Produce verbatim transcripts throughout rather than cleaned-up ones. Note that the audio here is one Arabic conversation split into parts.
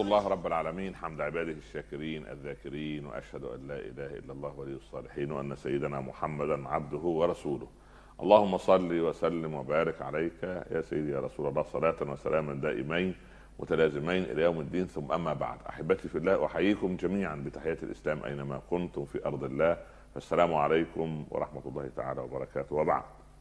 الله رب العالمين حمد عباده الشاكرين الذاكرين، وأشهد أن لا إله إلا الله ولي الصالحين، وأن سيدنا محمدا عبده ورسوله. اللهم صل وسلم وبارك عليك يا سيدي يا رسول الله، صلاة وسلاما دائمين متلازمين إلى يوم الدين. ثم أما بعد، أحبتي في الله، أحييكم جميعا بتحية الإسلام أينما كنتم في أرض الله، فالسلام عليكم ورحمة الله تعالى وبركاته. وبعد،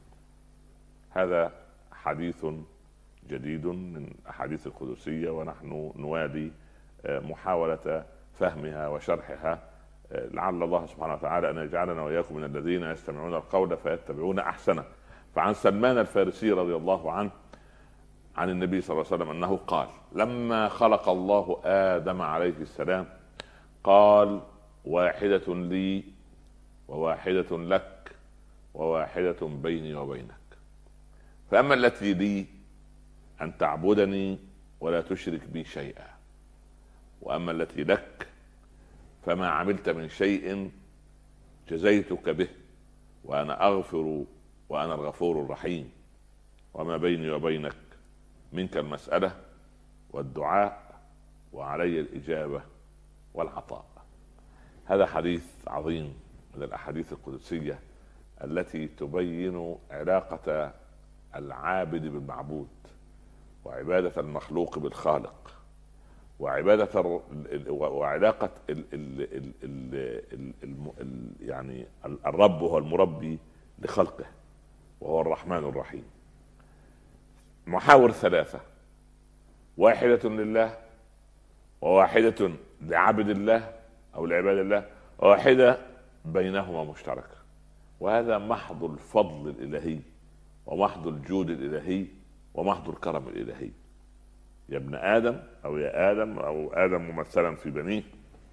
هذا حديث جديد من أحاديث القدسية، ونحن نوالي محاولة فهمها وشرحها، لعل الله سبحانه وتعالى أن يجعلنا وإياكم من الذين يستمعون القول فيتبعون أحسنه. فعن سلمان الفارسي رضي الله عنه عن النبي صلى الله عليه وسلم أنه قال: لما خلق الله آدم عليه السلام قال: واحدة لي وواحدة لك وواحدة بيني وبينك، فأما التي لي أن تعبدني ولا تشرك بي شيئا، وأما التي لك فما عملت من شيء جزيتك به، وأنا أغفر وأنا الغفور الرحيم، وما بيني وبينك منك المسألة والدعاء وعلي الإجابة والعطاء. هذا حديث عظيم من الأحاديث القدسية التي تبين علاقة العابد بالمعبود، وعبادة المخلوق بالخالق، وعبادة وعلاقة ال ال ال ال ال ال يعني الرب هو المربي لخلقه، وهو الرحمن الرحيم. محاور ثلاثة: واحدة لله، وواحدة لعبد الله أو لعباد الله، وواحدة بينهما مشتركة. وهذا محض الفضل الإلهي، ومحض الجود الإلهي، ومحض الكرم الإلهي. يا ابن آدم أو يا آدم أو آدم ممثلا في بنيه،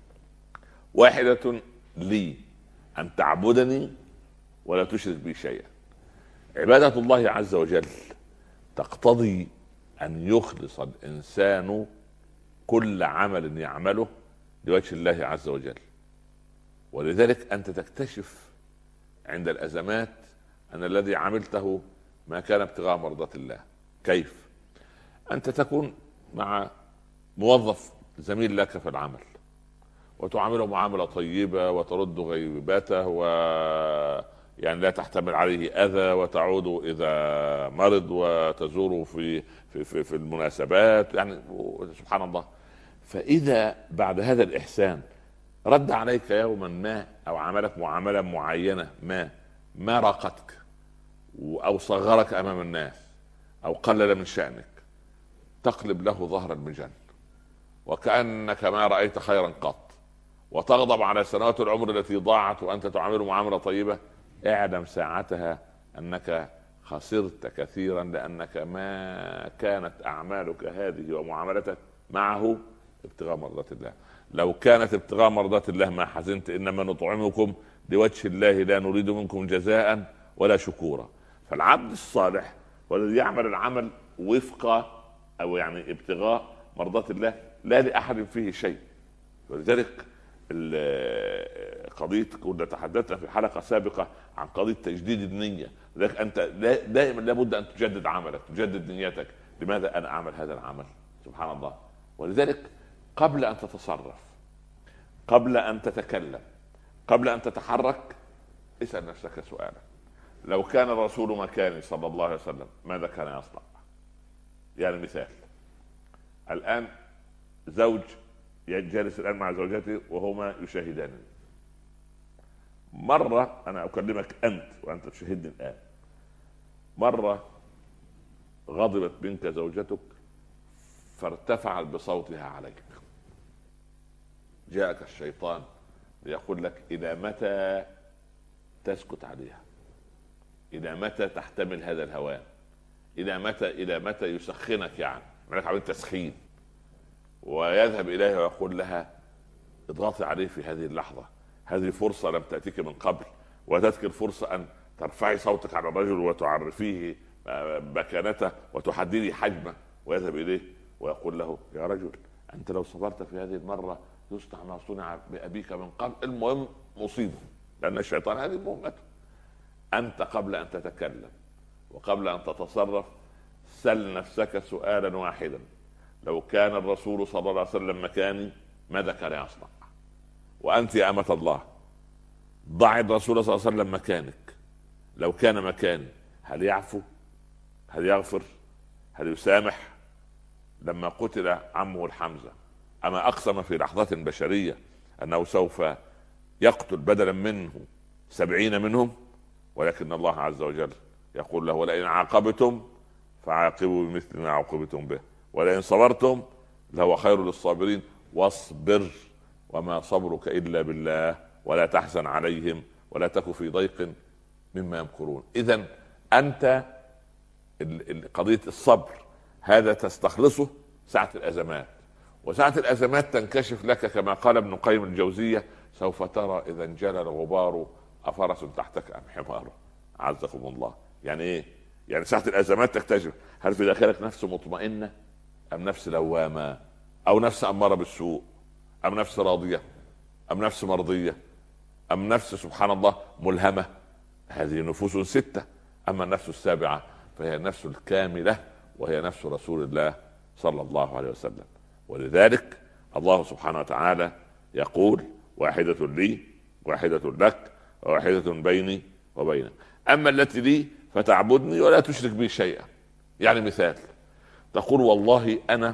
واحدة لي أن تعبدني ولا تشرك بي شيئا. عبادة الله عز وجل تقتضي أن يخلص الإنسان كل عمل يعمله لوجه الله عز وجل. ولذلك أنت تكتشف عند الأزمات أن الذي عملته ما كان ابتغاء مرضات الله. كيف؟ أنت تكون مع موظف زميل لك في العمل، وتعامله معاملة طيبة، وترد غيباته، و يعني لا تحتمل عليه أذى، وتعود إذا مرض، وتزوره في في في, في المناسبات، يعني سبحان الله. فإذا بعد هذا الإحسان رد عليك يوما ما، أو عملك معاملة معينة ما ما راقتك، أو صغرك أمام الناس، أو قلل من شأنك، تقلب له ظهر المجن وكأنك ما رأيت خيرا قط، وتغضب على سنوات العمر التي ضاعت وأنت تعامل معاملة طيبة. اعلم ساعتها أنك خسرت كثيرا، لأنك ما كانت أعمالك هذه ومعاملتك معه ابتغاء مرضات الله. لو كانت ابتغاء مرضات الله ما حزنت. إنما نطعمكم لوجه الله لا نريد منكم جزاء ولا شكورا. فالعبد الصالح والذي يعمل العمل وفق أو يعني ابتغاء مرضات الله، لا لأحد فيه شيء. ولذلك قضية كنا تحدثنا في حلقة سابقة عن قضية تجديد النية. لذلك أنت دائما لابد أن تجدد عملك، تجدد نيتك. لماذا أنا أعمل هذا العمل؟ سبحان الله. ولذلك قبل أن تتصرف، قبل أن تتكلم، قبل أن تتحرك، اسأل نفسك سؤالا: لو كان الرسول مكاني صلى الله عليه وسلم ماذا كان يصنع؟ يعني مثال، الآن زوج جالس الآن مع زوجته وهما يشاهدانني. مرة أنا أكلمك أنت وأنت تشاهدني الآن، مرة غضبت منك زوجتك فارتفعت بصوتها عليك، جاءك الشيطان ليقول لك: إلى متى تسكت عليها؟ إلى متى تحتمل هذا الهوان؟ إلى متى إلى متى يسخنك؟ يعني مالك عملت تسخين. ويذهب إليها ويقول لها: اضغطي عليه في هذه اللحظة، هذه فرصة لم تأتيك من قبل، وتذكر فرصة أن ترفعي صوتك على الرجل وتعرفيه مكانته وتحددي حجمه. ويذهب إليه ويقول له: يا رجل، أنت لو صبرت في هذه المرة يصنع ما صنع بأبيك من قبل. المهم مصيبة، لأن الشيطان هذه مهمته. أنت قبل أن تتكلم وقبل أن تتصرف سل نفسك سؤالا واحدا: لو كان الرسول صلى الله عليه وسلم مكاني ماذا كان يصنع؟ وأنت يا أمة الله ضع الرسول صلى الله عليه وسلم مكانك، لو كان مكاني هل يعفو؟ هل يغفر؟ هل يسامح؟ لما قتل عمه الحمزة أما أقسم في لحظة بشرية أنه سوف يقتل بدلا منه سبعين منهم؟ ولكن الله عز وجل يقول له ولئن عاقبتم فعاقبوا بمثل ما عوقبتم به ولئن صبرتم لهو خير للصابرين واصبر وما صبرك إلا بالله ولا تحزن عليهم ولا تك في ضيق مما يمكرون. إذن أنت قضية الصبر هذا تستخلصه ساعة الأزمات، وساعة الأزمات تنكشف لك كما قال ابن قيم الجوزية سوف ترى إذا انجلى الغبار أفرس تحتك أم حمار. عزكم الله. يعني إيه؟ يعني ساعة الأزمات تكتشف هل في داخلك نفس مطمئنة أم نفس لوامة أو نفس أمارة بالسوء أم نفس راضية أم نفس مرضية أم نفس سبحان الله ملهمة. هذه نفوس ستة. أما النفس السابعة فهي النفس الكاملة وهي نفس رسول الله صلى الله عليه وسلم. ولذلك الله سبحانه وتعالى يقول واحدة لي واحدة لك وواحدة بيني وبينك أما التي لي فتعبدني ولا تشرك بي شيئا. يعني مثال تقول والله أنا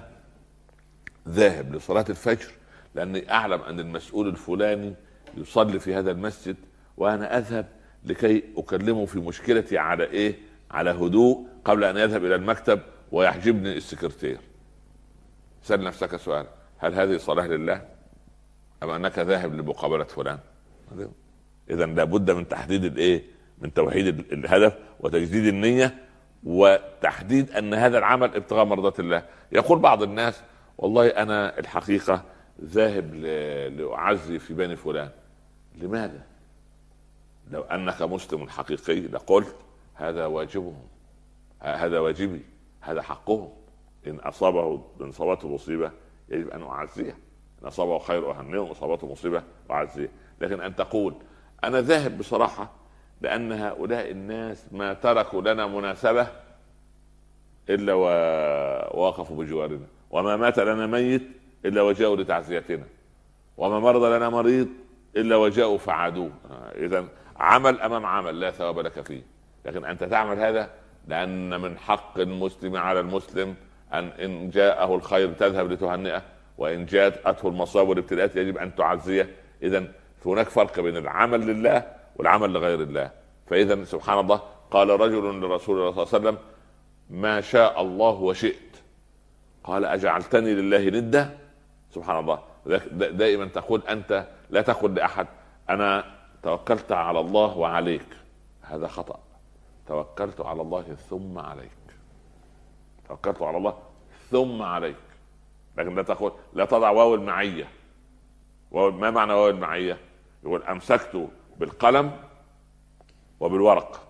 ذاهب لصلاة الفجر لأني أعلم أن المسؤول الفلاني يصلي في هذا المسجد وأنا أذهب لكي أكلمه في مشكلتي على إيه؟ على هدوء قبل أن يذهب إلى المكتب ويحجبني السكرتير. سأل نفسك سؤال هل هذه صلاة لله أم أنك ذاهب لمقابلة فلان؟ إذن لابد من تحديد الإيه؟ من توحيد الهدف وتجديد النية وتحديد أن هذا العمل ابتغاء مرضات الله. يقول بعض الناس والله أنا الحقيقة ذاهب لأعزي في بني فلان. لماذا؟ لو أنك مسلم حقيقي لقلت هذا واجبهم هذا واجبي هذا حقهم. إن أصابه إن أصابته مصيبة يجب أن أعزيه، إن أصابه خير أهنيه وإن أصابته مصيبة أعزيه. لكن أن تقول أنا ذاهب بصراحة لأن هؤلاء الناس ما تركوا لنا مناسبة إلا ووقفوا بجوارنا وما مات لنا ميت إلا وجاءوا لتعزيتنا وما مرض لنا مريض إلا وجاءوا فعادوه. إذن عمل أمام عمل لا ثواب لك فيه. لكن أنت تعمل هذا لأن من حق المسلم على المسلم أن إن جاءه الخير تذهب لتهنئه وإن جاءته المصائب والابتلاءات يجب أن تعزيه. إذن هناك فرق بين العمل لله والعمل لغير الله. فإذا سبحان الله قال رجل لرسول الله صلى الله عليه وسلم ما شاء الله وشئت قال أجعلتني لله ندا. سبحان الله. دائما تقول أنت لا تقول لأحد أنا توكلت على الله وعليك، هذا خطأ. توكلت على الله ثم عليك، توكلت على الله ثم عليك. لكن لا تقول لا تضع واو المعية. ما معنى واو المعية؟ يقول أمسكت بالقلم وبالورق،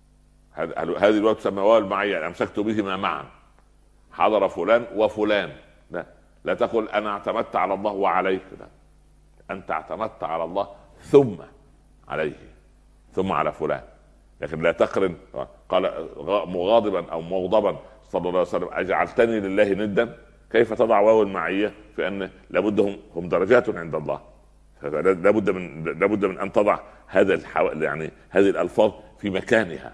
هذه الواو تسمى واو المعية، أمسكت بهما معا حضر فلان وفلان. لا لا تقول أنا اعتمدت على الله وعليك، لا أنت اعتمدت على الله ثم عليه ثم على فلان. لكن لا تقرن. قال مغاضبا أو مغضبا صلى الله عليه وسلم أجعلتني لله ندا. كيف تضع واو المعية في أن لابد هم, هم درجات عند الله. لابد من لابد من أن تضع هذا الحو... يعني هذه الألفاظ في مكانها.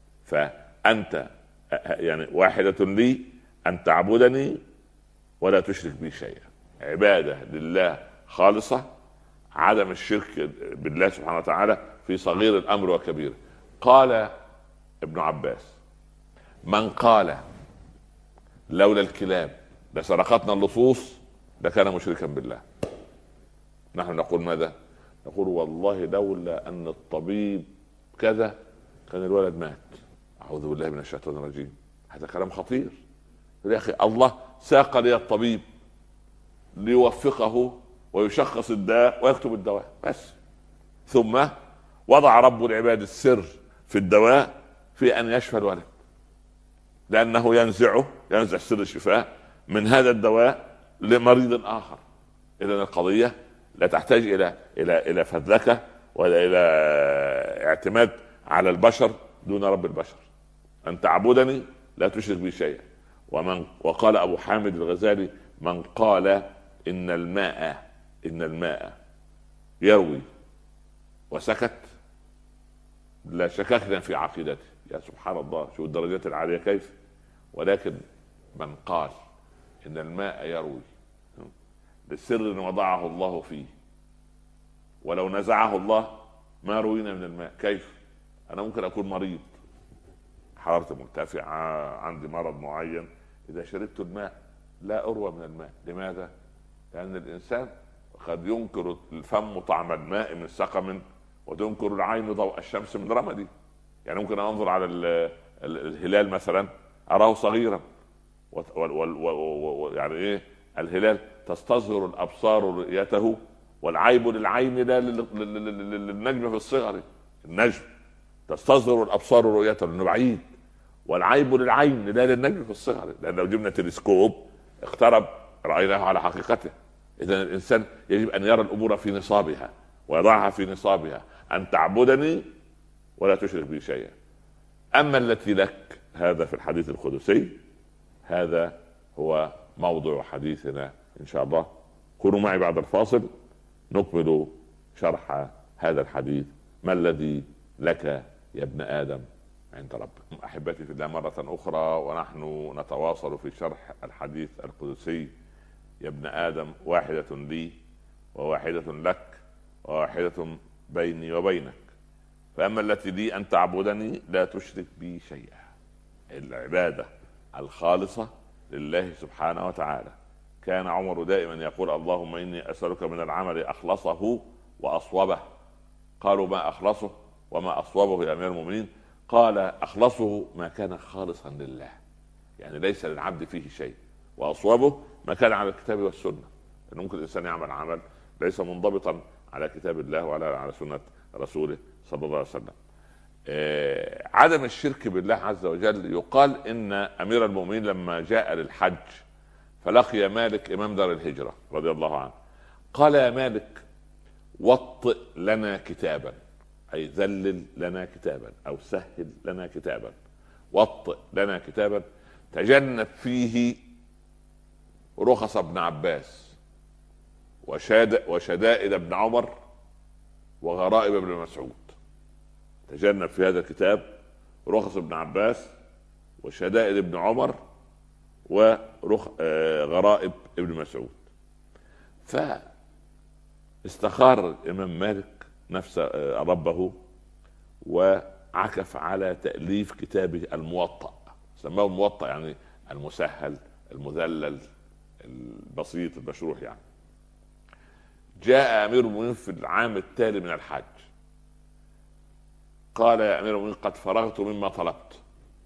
فأنت يعني واحدة لي أن تعبدني ولا تشرك بي شيئا، عبادة لله خالصة، عدم الشرك بالله سبحانه وتعالى في صغير الأمر وكبير. قال ابن عباس من قال لولا الكلاب لسرقتنا اللصوص لكان مشركا بالله. نحن نقول ماذا؟ نقول والله لولا أن الطبيب كذا كان الولد مات. أعوذ بالله من الشيطان الرجيم. هذا كلام خطير يا أخي. الله ساق لي الطبيب ليوفقه ويشخص الداء ويكتب الدواء بس، ثم وضع رب العباد السر في الدواء في أن يشفى الولد، لأنه ينزعه ينزع سر الشفاء من هذا الدواء لمريض آخر. إذن القضية لا تحتاج إلى إلى إلى فذلكة ولا إلى اعتماد على البشر دون رب البشر. أن تعبدني لا تشرك بي شيئا ومن وقال أبو حامد الغزالي: من قال إن الماء إن الماء يروي وسكت لا شككنا في عقيدته. يا سبحان الله، شو الدرجات العالية كيف. ولكن من قال إن الماء يروي لسر وضعه الله فيه، ولو نزعه الله ما روينا من الماء. كيف؟ أنا ممكن أكون مريض، حرارتي مرتفعة، عندي مرض معين، إذا شربت الماء لا أروى من الماء. لماذا؟ لأن الإنسان قد ينكر الفم طعم الماء من سقم، وتنكر العين ضوء الشمس من رمدي. يعني ممكن أنظر على الهلال مثلا أراه صغيرا، يعني إيه الهلال؟ تستصغر الأبصار رؤيته، والعيب للعين لا للنجم في الصغر. النجم تستصغر الأبصار رؤيته لأنه بعيد، والعيب للعين لا للنجم في الصغر، لأن لو جبنا تلسكوب اقترب رأيناه على حقيقته. إذن الإنسان يجب أن يرى الأمور في نصابها ويضعها في نصابها. أن تعبدني ولا تشرك بي شيئا. أما التي لك هذا في الحديث القدسي، هذا هو موضوع حديثنا إن شاء الله. كونوا معي بعد الفاصل نكمل شرح هذا الحديث: ما الذي لك يا ابن آدم عند ربك. أحبتي في الله، مرة أخرى ونحن نتواصل في شرح الحديث القدسي: يا ابن آدم واحدة لي وواحدة لك وواحدة بيني وبينك، فأما التي لي أن تعبدني لا تشرك بي شيئا. العبادة الخالصة لله سبحانه وتعالى. كان عمر دائما يقول: اللهم إني أسألك من العمل أخلصه وأصوبه. قالوا: ما أخلصه وما أصوبه يا أمير المؤمنين؟ قال: أخلصه ما كان خالصا لله، يعني ليس للعبد فيه شيء، وأصوبه ما كان على الكتاب والسنة. لأن ممكن الإنسان يعمل عمل ليس منضبطا على كتاب الله ولا على سنة رسوله صلى الله عليه وسلم. آه عدم الشرك بالله عز وجل. يقال إن أمير المؤمنين لما جاء للحج فلقي مالك إمام دار الهجرة رضي الله عنه، قال: يا مالك وطئ لنا كتابا، أي ذلل لنا كتابا أو سهل لنا كتابا. وطئ لنا كتابا تجنب فيه رخص ابن عباس وشدائد ابن عمر وغرائب ابن مسعود. تجنب في هذا الكتاب رخص ابن عباس وشدائد ابن عمر وغرائب ابن مسعود. فاستخار الإمام مالك نفس ربه وعكف على تأليف كتابه الموطأ. سماه الموطأ يعني المسهل المذلل البسيط المشروح. يعني جاء أمير المؤمنين في العام التالي من الحج، قال: يا أمير المؤمنين قد فرغت مما طلبت.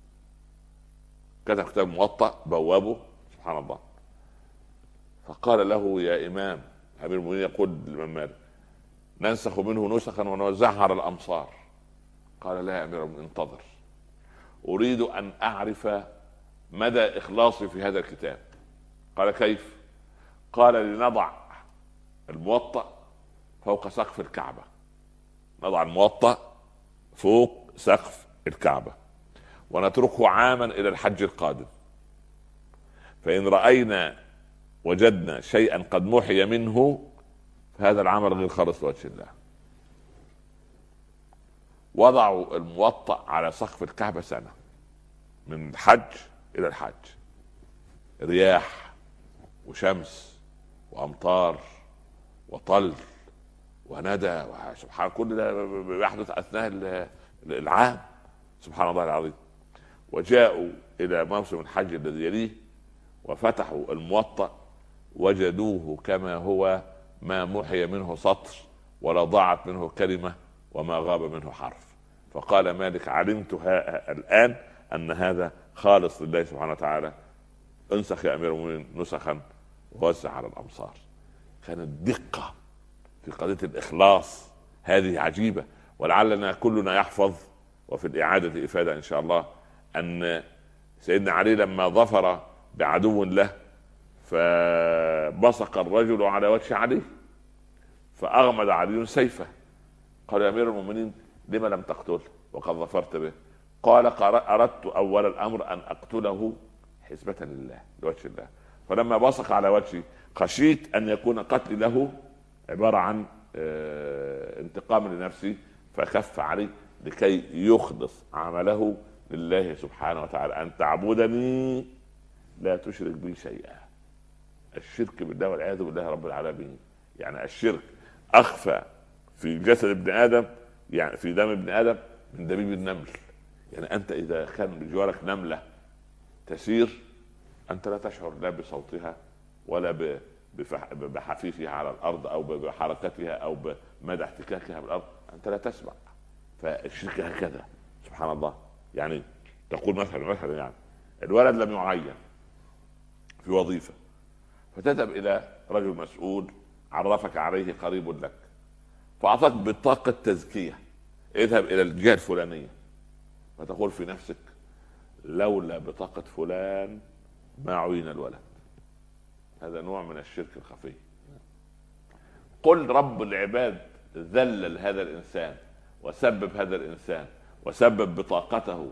كتب كتاب موطأ بوابه سبحان الله. فقال له: يا إمام، أمير المؤمنين يقول للإمام مالك: ننسخ منه نسخا ونوزعها على الأمصار. قال: لا يا أمير المؤمنين، انتظر، أريد أن أعرف مدى إخلاصي في هذا الكتاب. قال: كيف؟ قال: لنضع الموطأ فوق سقف الكعبة. نضع الموطأ فوق سقف الكعبة ونتركه عاما إلى الحج القادم، فإن رأينا وجدنا شيئا قد محي منه فهذا العمل غير خالص لوجه الله. وضعوا الموطأ على سقف الكعبة سنة، من الحج إلى الحج، رياح وشمس وأمطار وطل وندى سبحان، كل ده بيحدث أثناء العام سبحان الله العظيم. وجاءوا إلى موسم الحج الذي يليه وفتحوا الموطأ وجدوه كما هو، ما محي منه سطر ولا ضاعت منه كلمة وما غاب منه حرف. فقال مالك: علمت الآن أن هذا خالص لله سبحانه وتعالى. انسخ يا أمير المؤمنين نسخا ووزع على الأمصار. كانت دقة في قضية الإخلاص هذه عجيبة. ولعلنا كلنا يحفظ، وفي الإعادة إفادة إن شاء الله، أن سيدنا علي لما ظفر بعدو له فبصق الرجل على وجه علي فأغمد علي سيفه. قال: يا أمير المؤمنين لما لم تقتله وقد ظفرت به؟ قال: أردت أول الأمر أن أقتله حسبة لله لوجه الله. فلما بصق على وجهي خشيت ان يكون قتلي له عبارة عن انتقام لنفسي، فخف عليه لكي يخلص عمله لله سبحانه وتعالى، ان تعبدني لا تشرك بي شيئا. الشرك بالله والعياذ بالله رب العالمين، يعني الشرك اخفى في جسد ابن ادم، يعني في دم ابن ادم من دبيب النمل. يعني انت اذا كان بجوارك نمله تسير انت لا تشعر لا بصوتها ولا بحفيفها على الارض او بحركتها او بمدى احتكاكها بالارض، انت لا تسمع. فالشرك هكذا سبحان الله. يعني تقول مثلا مثلا يعني الولد لم يعين في وظيفه، فتذهب الى رجل مسؤول عرفك عليه قريب لك فاعطاك بطاقه تزكيه، اذهب الى الجهه الفلانيه، فتقول في نفسك لولا بطاقه فلان ما عين الولد. هذا نوع من الشرك الخفي. قل رب العباد ذلل هذا الانسان وسبب هذا الانسان وسبب بطاقته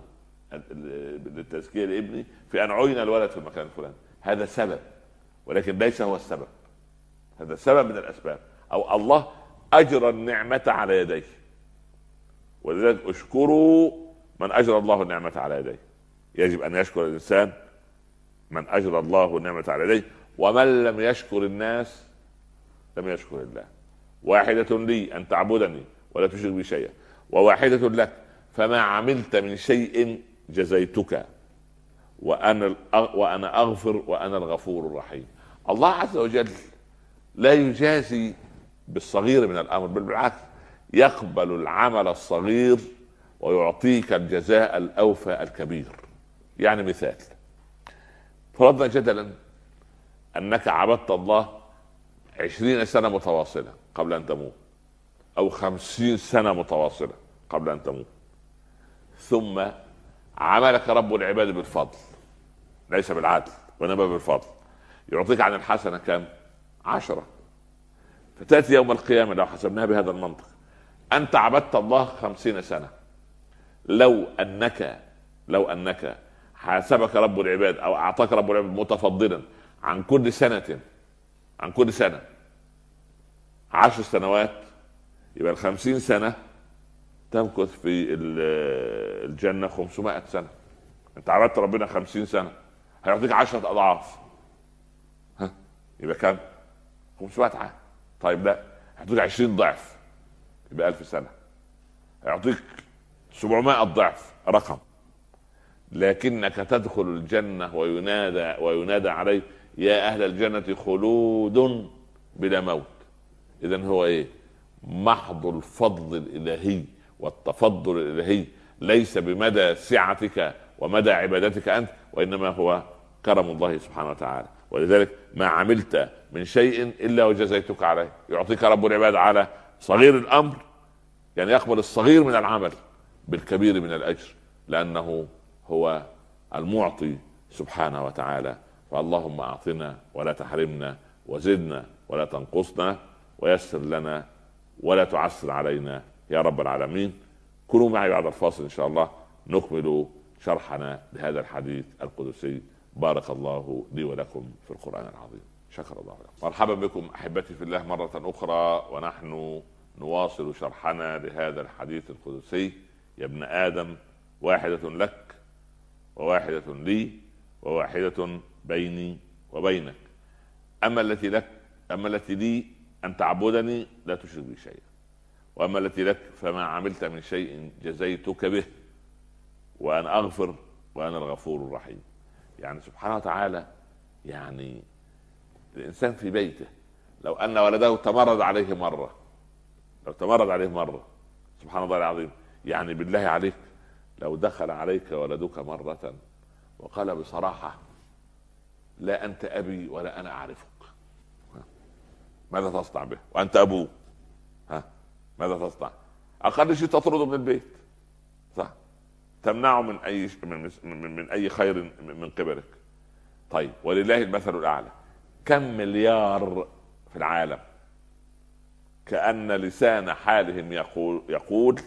للتزكيه لابني في ان عين الولد في المكان الفلاني. هذا سبب ولكن ليس هو السبب، هذا سبب من الاسباب. او الله اجرى النعمه على يديه، ولذلك اشكروا من اجرى الله النعمه على يديه. يجب ان يشكر الانسان من اجرى الله النعمه على يديه، ومن لم يشكر الناس لم يشكر الله. واحدة لي أن تعبدني ولا تشرك بي شيئا، وواحدة لك فما عملت من شيء جزيتك وأنا وأنا أغفر وأنا الغفور الرحيم. الله عز وجل لا يجازي بالصغير من الأمر، بل بالعكس يقبل العمل الصغير ويعطيك الجزاء الأوفى الكبير. يعني مثال، فرضنا جدلا أنك عبدت الله عشرين سنة متواصلة قبل أن تموت، أو خمسين سنة متواصلة قبل أن تموت، ثم عملك رب العباد بالفضل ليس بالعدل وإنما بالفضل، يعطيك عن الحسنة كم؟ عشرة. فتأتي يوم القيامة لو حسبناها بهذا المنطق أنت عبدت الله خمسين سنة، لو أنك لو أنك حاسبك رب العباد أو أعطاك رب العباد متفضلا عن كل سنة عن كل سنة عشر سنوات، يبقى الخمسين سنة تمكث في الجنة خمسمائة سنة. انت عبدت ربنا خمسين سنة هيعطيك عشرة أضعاف، ها يبقى كم؟ خمسمائة عام. طيب لا، هيعطيك عشرين ضعف يبقى ألف سنة، هيعطيك سبعمائة ضعف رقم. لكنك تدخل الجنة وينادى وينادى عليه يا أهل الجنة خلود بلا موت. إذن هو إيه؟ محض الفضل الإلهي والتفضل الإلهي، ليس بمدى سعتك ومدى عبادتك أنت، وإنما هو كرم الله سبحانه وتعالى. ولذلك ما عملت من شيء إلا وجزيتك عليه. يعطيك رب العباد على صغير الأمر، يعني يقبل الصغير من العمل بالكبير من الأجر، لأنه هو المعطي سبحانه وتعالى. فاللهم أعطنا ولا تحرمنا، وزدنا ولا تنقصنا، ويسر لنا ولا تعسر علينا يا رب العالمين. كونوا معي بعد الفاصل إن شاء الله نكمل شرحنا لهذا الحديث القدسي. بارك الله لي ولكم في القرآن العظيم. شكر الله لكم. مرحبا بكم أحبتي في الله مرة أخرى، ونحن نواصل شرحنا لهذا الحديث القدسي. يا ابن آدم واحدة لك وواحدة لي وواحدة بيني وبينك، أما التي لك أما التي لي أن تعبدني لا تشرك بي شيئا، وأما التي لك فما عملت من شيء جزيتك به وأنا أغفر وأنا الغفور الرحيم. يعني سبحانه وتعالى، يعني الإنسان في بيته لو أن ولده تمرد عليه مرة لو تمرد عليه مرة سبحان الله العظيم، يعني بالله عليك لو دخل عليك ولدك مرة وقال بصراحة لا أنت أبي ولا أنا أعرفك، ماذا تصنع به؟ وأنت أبوه، ها ماذا تصنع؟ أقل شيء تطرده من البيت، صح؟ تمنعه من أي من, من, من أي خير من قبلك. طيب ولله المثل الأعلى، كم مليار في العالم كأن لسان حالهم يقول يقول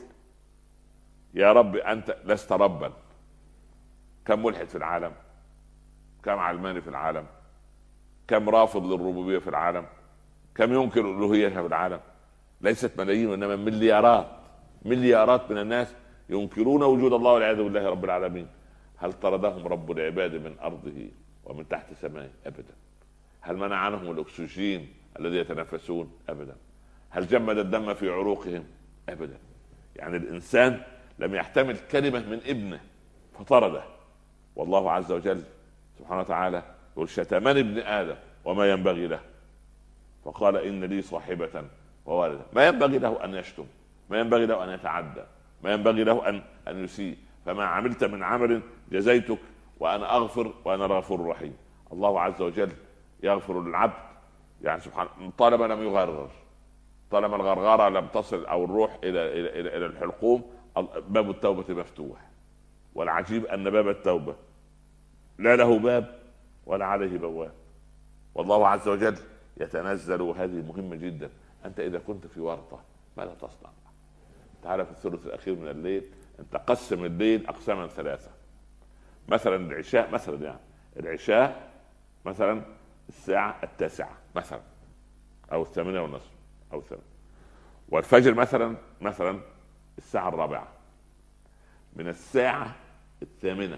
يا رب أنت لست ربا. كم ملحد في العالم؟ كم علماني في العالم؟ كم رافض للربوبية في العالم؟ كم ينكر الألوهية في العالم؟ ليست ملايين وإنما مليارات، مليارات من الناس ينكرون وجود الله والعياذ بالله رب العالمين. هل طردهم رب العباد من أرضه ومن تحت سمائه؟ أبدا. هل منع عنهم الأكسجين الذي يتنفسون؟ أبدا. هل جمد الدم في عروقهم؟ أبدا. يعني الإنسان لم يحتمل كلمة من ابنه فطرده، والله عز وجل سبحانه وتعالى يقول شتمني ابن آدم وما ينبغي له، فقال إن لي صاحبة ووالدا. ما ينبغي له أن يشتم، ما ينبغي له أن يتعدى، ما ينبغي له أن أن يسيء. فما عملت من عمل جزيتك وأنا أغفر وأنا الغفور الرحيم. الله عز وجل يغفر للعبد يعني سبحانه طالما لم يغرر، طالما الغرغرة لم تصل أو الروح إلى إلى إلى, إلى الحلقوم، باب التوبة مفتوح. والعجيب أن باب التوبة لا له باب ولا عليه بواب، والله عز وجل يتنزل. وهذه مهمة جدا. أنت إذا كنت في ورطة ماذا تصنع؟ تعال في الثلث الأخير من الليل أنت قسم الليل أقساما ثلاثة. مثلا العشاء، مثلا يعني العشاء مثلا الساعة التاسعة مثلا أو الثامنة والنصف أو الثامنة، والفجر مثلا مثلا الساعة الرابعة. من الساعة الثامنة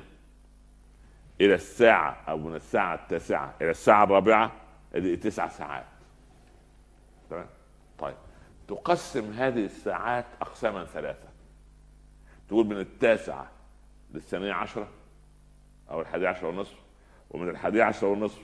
إلى الساعة أو من الساعة التاسعة إلى الساعة الرابعة هذه تسع ساعات. تمام؟ طيب تقسم هذه الساعات أقساما ثلاثة. تقول من التاسعة للثانية عشرة أو الحادية عشرة ونصف، ومن الحادية عشرة ونصف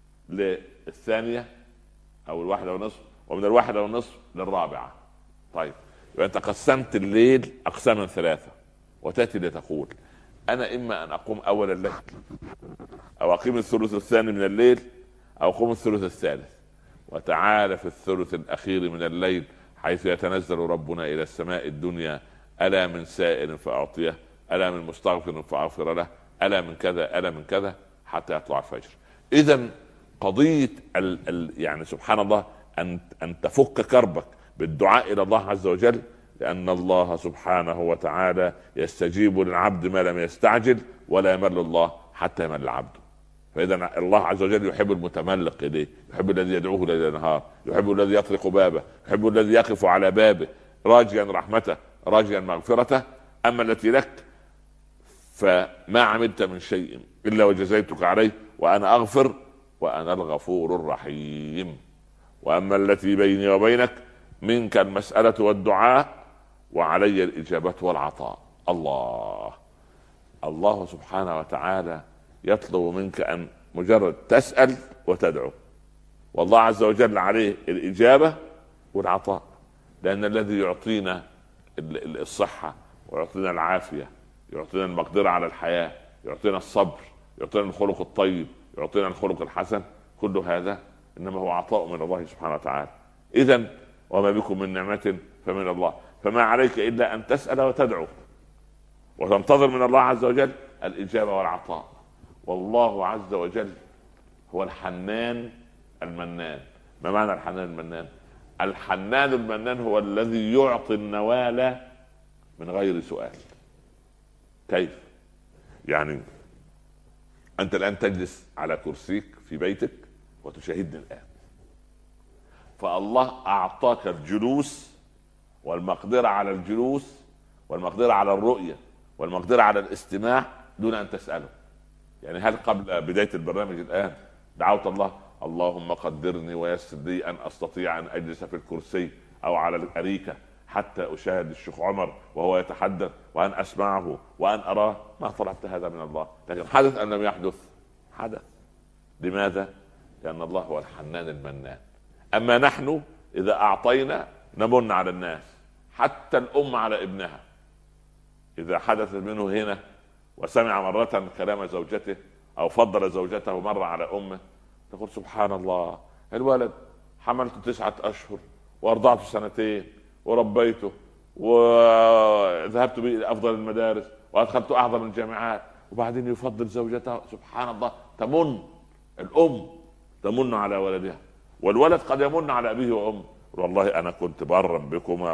للثانية أو الواحدة ونصف، ومن الواحدة ونصف للرابعة. طيب يبقى أنت قسمت الليل أقساما ثلاثة، وتأتي لتقول أنا إما أن أقوم أول الليل أو أقيم الثلث الثاني من الليل أو أقوم الثلث الثالث. وتعالى في الثلث الأخير من الليل حيث يتنزل ربنا إلى السماء الدنيا: ألا من سائل فأعطيه، ألا من مستغفر فأغفر له، ألا من كذا، ألا من كذا، حتى يطلع الفجر. إذن قضية ال ال يعني سبحان الله أن أن تفك كربك بالدعاء إلى الله عز وجل، لأن الله سبحانه وتعالى يستجيب للعبد ما لم يستعجل، ولا يمل الله حتى يمل العبد. فإذا الله عز وجل يحب المتملق إليه، يحب الذي يدعوه ليل نهار، يحب الذي يطرق بابه، يحب الذي يقف على بابه راجيا رحمته راجيا مغفرته. أما التي لك فما عملت من شيء إلا وجزيتك عليه وأنا أغفر وأنا الغفور الرحيم. وأما التي بيني وبينك منك المسألة والدعاء وعلي الإجابة والعطاء. الله الله سبحانه وتعالى يطلب منك أن مجرد تسأل وتدعو، والله عز وجل عليه الإجابة والعطاء. لأن الذي يعطينا الصحة ويعطينا العافية، يعطينا المقدرة على الحياة، يعطينا الصبر، يعطينا الخلق الطيب، يعطينا الخلق الحسن، كل هذا إنما هو عطاء من الله سبحانه وتعالى. إذن وما بكم من نعمة فمن الله، فما عليك إلا أن تسأل وتدعو وتنتظر من الله عز وجل الإجابة والعطاء. والله عز وجل هو الحنان المنان. ما معنى الحنان المنان؟ الحنان المنان هو الذي يعطي النوال من غير سؤال. كيف؟ يعني أنت الآن تجلس على كرسيك في بيتك وتشاهدني الآن، فالله أعطاك الجلوس والمقدرة على الجلوس والمقدرة على الرؤية والمقدرة على الاستماع دون أن تسأله. يعني هل قبل بداية البرنامج الآن دعوت الله اللهم قدرني ويسر لي أن أستطيع أن أجلس في الكرسي أو على الأريكة حتى أشاهد الشيخ عمر وهو يتحدث وأن أسمعه وأن أراه؟ ما طلبت هذا من الله. لكن حدث أم لم يحدث؟ حدث. لماذا؟ لأن الله هو الحنان المنان. أما نحن إذا أعطينا نمن على الناس، حتى الأم على ابنها إذا حدث منه هنا وسمع مرة كلام زوجته أو فضل زوجته مرة على أمه تقول سبحان الله، الولد حملته تسعة أشهر وأرضعته سنتين وربيته وذهبت به إلى أفضل المدارس وأدخلت أعظم الجامعات، وبعدين يفضل زوجته. سبحان الله، تمن الأم تمن على ولدها، والولد قد يمن على أبيه وأمه. والله أنا كنت برا بكما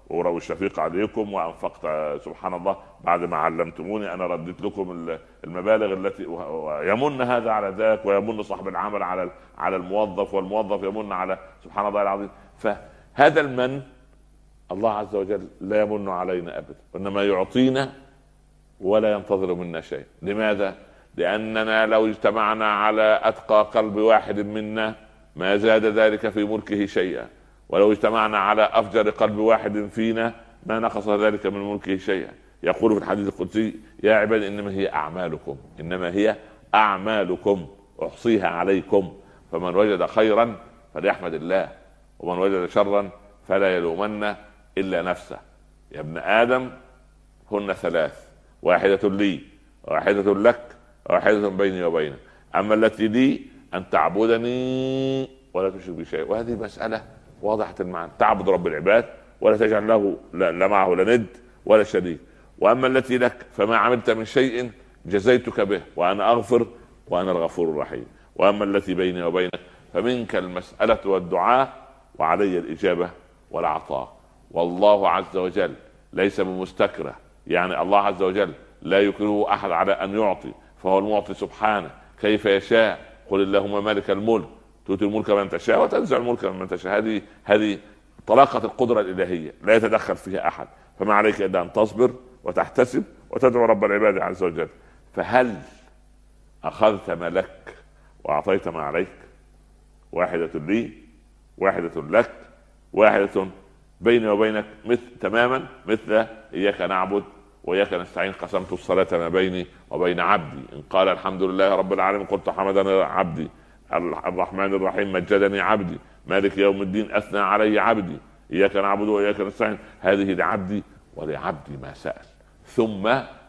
وروي الشفيق عليكم وانفقت سبحان الله بعد ما علمتموني انا رديت لكم المبالغ التي، يمن هذا على ذاك، ويمن صاحب العمل على على الموظف، والموظف يمن على سبحان الله العظيم. فهذا المن الله عز وجل لا يمن علينا ابدا، وانما يعطينا ولا ينتظر منا شيء. لماذا؟ لاننا لو اجتمعنا على اتقى قلب واحد منا ما زاد ذلك في ملكه شيئا، ولو اجتمعنا على افجر قلب واحد فينا ما نقص ذلك من ملكه شيئا. يقول في الحديث القدسي: يا عبادي انما هي اعمالكم، انما هي اعمالكم احصيها عليكم، فمن وجد خيرا فليحمد الله، ومن وجد شرا فلا يلومن الا نفسه. يا ابن ادم هن ثلاث: واحدة لي، واحدة لك، واحدة بيني وبينك. اما التي لي ان تعبدني ولا تشرك بي شيئا، وهذه مسألة واضحة المعنى، تعبد رب العباد ولا تجعل له لا معه لا ند ولا شريك. واما التي لك فما عملت من شيء جزيتك به وانا اغفر وانا الغفور الرحيم. واما التي بيني وبينك فمنك المسألة والدعاء وعلي الإجابة والعطاء. والله عز وجل ليس بمستكره، يعني الله عز وجل لا يكره احد على ان يعطي، فهو المعطي سبحانه كيف يشاء. قل اللهم مالك الملك تؤتي الملك من تشاء وتنزع الملك من تشاء. هذه هذه طلاقة القدرة الإلهية لا يتدخل فيها احد، فما عليك الا ان تصبر وتحتسب وتدعو رب العباد عز وجل. فهل اخذت ما لك واعطيت ما عليك؟ واحدة لي، واحدة لك، واحدة بيني وبينك، مثل تماما مثل اياك نعبد واياك نستعين. قسمت الصلاة ما بيني وبين عبدي، ان قال الحمد لله رب العالمين قلت حمدني عبدي، الرحمن الرحيم مجدني عبدي، مالك يوم الدين اثنى علي عبدي، اياك نعبد واياك نستعين. هذه لعبدي ولعبدي ما سأل. ثم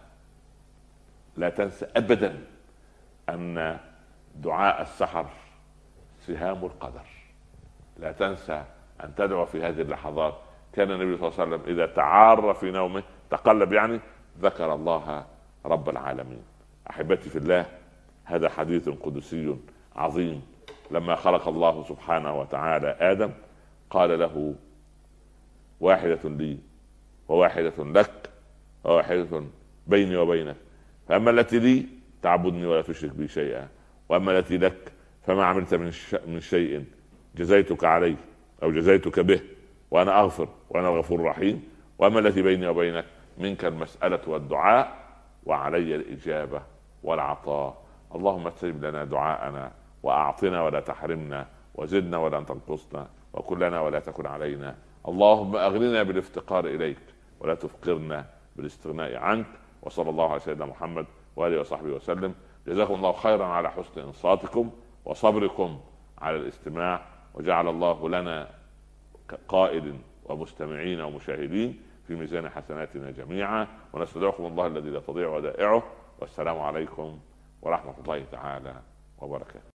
لا تنسى ابدا ان دعاء السحر سهام القدر. لا تنسى ان تدعو في هذه اللحظات. كان النبي صلى الله عليه وسلم اذا تعار في نومه تقلب يعني ذكر الله رب العالمين. احبتي في الله، هذا حديث قدسي عظيم. لما خلق الله سبحانه وتعالى آدم قال له: واحدة لي وواحدة لك وواحدة بيني وبينك، فأما التي لي تعبدني ولا تشرك بي شيئا، وأما التي لك فما عملت من, من شيء جزيتك عليه أو جزيتك به وأنا أغفر وأنا الغفور الرحيم. وأما التي بيني وبينك منك المسألة والدعاء وعلي الإجابة والعطاء. اللهم استجب لنا دعاءنا وأعطنا ولا تحرمنا، وزدنا ولا تنقصنا، وكلنا ولا تكن علينا. اللهم أغننا بالافتقار إليك ولا تفقرنا بالاستغناء عنك. وصلى الله على سيدنا محمد وآله وصحبه وسلم. جزاكم الله خيرا على حسن إنصاتكم وصبركم على الاستماع، وجعل الله لنا قائد ومستمعين ومشاهدين في ميزان حسناتنا جميعا. ونستودعكم الله الذي لا تضيع ودائعه، والسلام عليكم ورحمة الله تعالى وبركاته.